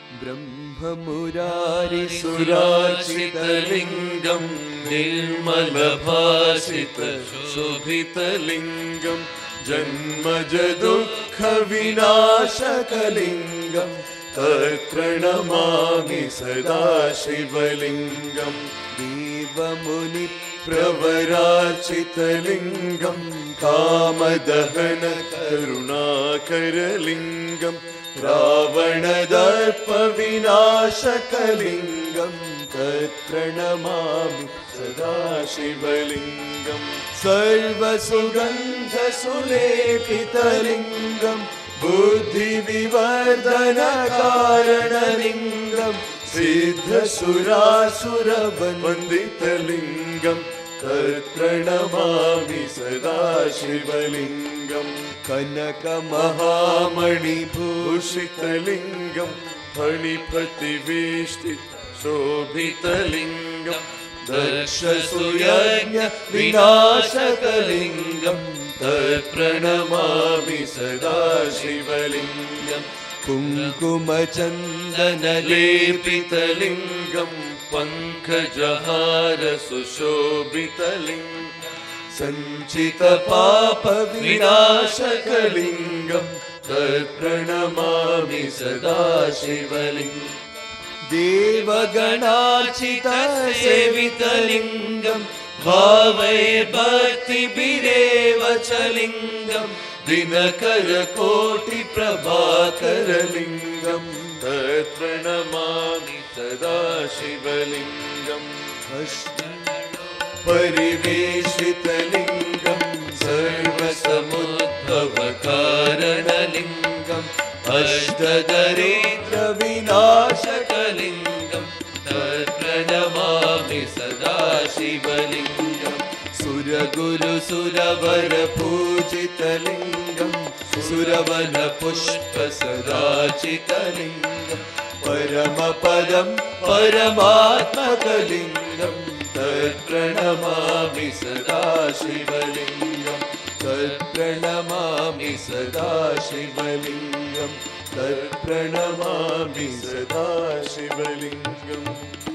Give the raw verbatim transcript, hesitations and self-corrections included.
ब्रह्ममुरारिसुरार्चितलिङ्गं निर्मलभासितशोभितलिङ्गं जन्मजदुःखविनाशकलिङ्गं तत्प्रणमामि सदा शिवलिङ्गं देवमुनिप्रवरार्चितलिङ्गं कामदहनकरुणाकरलिङ्गं रावणदर्पविनाशकलिङ्गं तत्प्रणमामि सदा शिवलिङ्गं सर्वसुगन्धसुलेपितलिङ्गं बुद्धिविवर्धनकारणलिङ्गं सिद्धसुरासुरवन्दितलिङ्गं तत्प्रणमामि सदा शिवलिङ्गं कनकमहामणिभूषितलिङ्गं फणिपतिवेष्टितशोभितलिङ्गं दक्षसुयज्ञविनाशकलिङ्गं तत्प्रणमामि सदा शिवलिङ्गं कुङ्कुमचन्दनलेपितलिङ्गं पङ्कजहारसुशोभितलिङ्गं सञ्चितपापविनाशकलिङ्गं तत्प्रणमामि सदा शिवलिङ्गं देवगणार्चितसेवितलिङ्गं भावये भक्तिभिरेव च लिङ्गं दिनकरकोटिप्रभाकरलिङ्गं तत्प्रणमामि सदा शिवलिङ्गम् परिवेशितलिङ्गं सर्वसमुद्भवकारणलिङ्गम् अष्टदरिद्रविनाशकलिङ्गं तत्प्रणमामि सदा शिवलिङ्गं सुरगुरुसुरवरपूजितलिङ्गं सुरवनपुष्पसदाचितलिङ्गं परमपदं परमात्मकलिङ्गं तत्प्रणमामि सदा शिवलिङ्गं तत्प्रणमामि सदा शिवलिङ्गं तत्प्रणमामि सदा शिवलिङ्गम्।